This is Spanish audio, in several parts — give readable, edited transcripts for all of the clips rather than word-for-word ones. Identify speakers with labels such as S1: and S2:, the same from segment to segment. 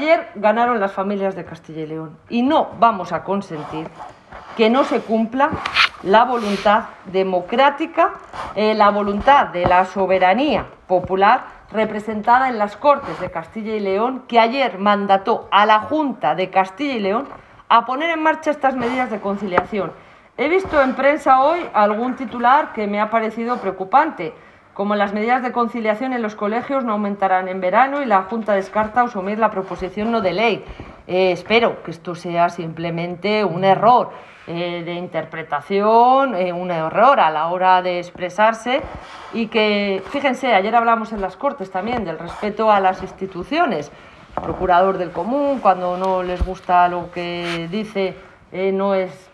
S1: Ayer ganaron las familias de Castilla y León y no vamos a consentir que no se cumpla la voluntad democrática, la voluntad de la soberanía popular representada en las Cortes de Castilla y León, que ayer mandató a la Junta de Castilla y León a poner en marcha estas medidas de conciliación. He visto en prensa hoy algún titular que me ha parecido preocupante, como las medidas de conciliación en los colegios no aumentarán en verano y la Junta descarta asumir la proposición no de ley. Espero que esto sea simplemente un error de interpretación, un error a la hora de expresarse y que, fíjense, ayer hablamos en las Cortes también del respeto a las instituciones. Procurador del común, cuando no les gusta lo que dice, no es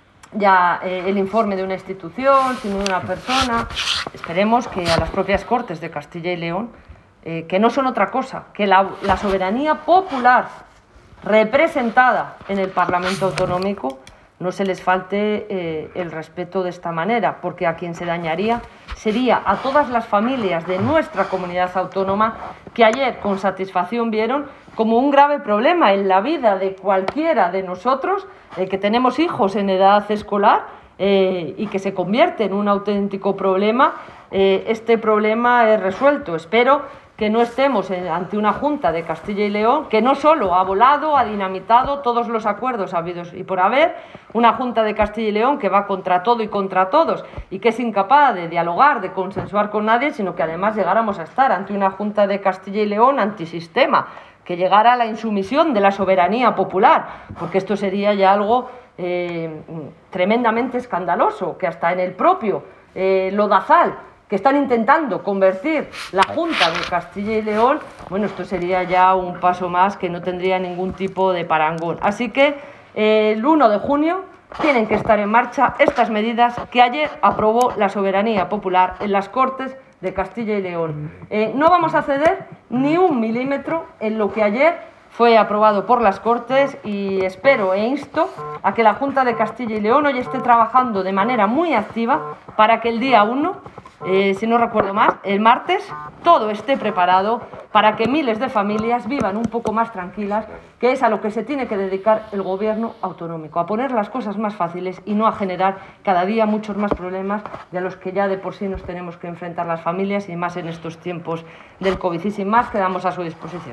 S1: ya el informe de una institución, sino de una persona. Esperemos que a las propias Cortes de Castilla y León, que no son otra cosa que la soberanía popular representada en el Parlamento Autonómico, no se les falte el respeto de esta manera, porque a quien se dañaría sería a todas las familias de nuestra comunidad autónoma que ayer con satisfacción vieron como un grave problema en la vida de cualquiera de nosotros que tenemos hijos en edad escolar y que se convierte en un auténtico problema. Este problema es resuelto. Espero que no estemos ante una Junta de Castilla y León que no solo ha volado, ha dinamitado todos los acuerdos habidos y por haber, una Junta de Castilla y León que va contra todo y contra todos y que es incapaz de dialogar, de consensuar con nadie, sino que además llegáramos a estar ante una Junta de Castilla y León antisistema, que llegara a la insumisión de la soberanía popular, porque esto sería ya algo tremendamente escandaloso, que hasta en el propio lodazal que están intentando convertir la Junta de Castilla y León, bueno, esto sería ya un paso más que no tendría ningún tipo de parangón. Así que el 1 de junio tienen que estar en marcha estas medidas que ayer aprobó la soberanía popular en las Cortes de Castilla y León. No vamos a ceder ni un milímetro en lo que ayer fue aprobado por las Cortes y espero e insto a que la Junta de Castilla y León hoy esté trabajando de manera muy activa para que el día 1, si no recuerdo más, el martes, todo esté preparado para que miles de familias vivan un poco más tranquilas, que es a lo que se tiene que dedicar el gobierno autonómico, a poner las cosas más fáciles y no a generar cada día muchos más problemas de los que ya de por sí nos tenemos que enfrentar las familias y más en estos tiempos del COVID. Y sin más, quedamos a su disposición.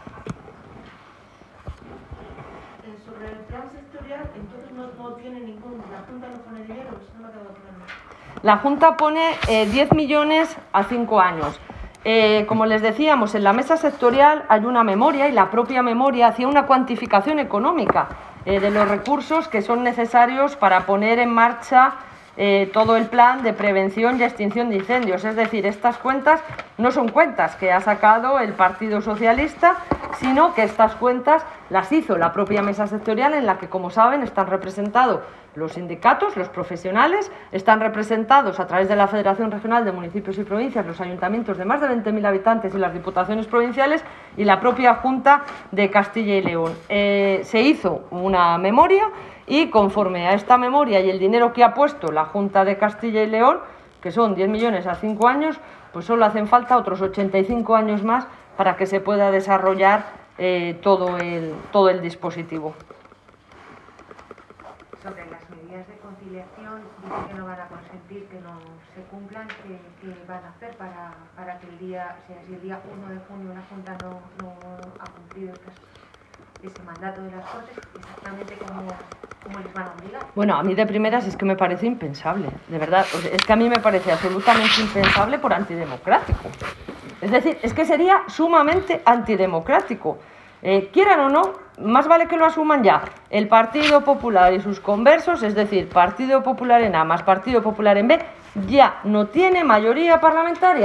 S2: Sobre el plan sectorial, entonces no tiene ningún, la Junta no pone dinero, eso no me ha quedado claro.
S1: La Junta pone 10 millones a 5 años. Como les decíamos, en la mesa sectorial hay una memoria y la propia memoria hacía una cuantificación económica de los recursos que son necesarios para poner en marcha todo el plan de prevención y extinción de incendios. Es decir, estas cuentas no son cuentas que ha sacado el Partido Socialista, sino que estas cuentas las hizo la propia mesa sectorial en la que, como saben, están representados los sindicatos, los profesionales, están representados a través de la Federación Regional de Municipios y Provincias, los ayuntamientos de más de 20.000 habitantes y las diputaciones provinciales y la propia Junta de Castilla y León. Se hizo una memoria y conforme a esta memoria y el dinero que ha puesto la Junta de Castilla y León, que son 10 millones a 5 años, pues solo hacen falta otros 85 años más para que se pueda desarrollar todo el dispositivo.
S3: Sobre las medidas de conciliación, dicen que no van a consentir que no se cumplan, ¿qué van a hacer para que si el día 1 de junio una Junta no ha cumplido ese mandato de las Cortes, exactamente cómo les van a obligar?
S1: Bueno, a mí de primeras es que me parece impensable, de verdad, es que a mí me parece absolutamente impensable por antidemocrático. Es decir, es que sería sumamente antidemocrático. Quieran o no, más vale que lo asuman ya el Partido Popular y sus conversos, es decir, Partido Popular en A más Partido Popular en B, ya no tiene mayoría parlamentaria.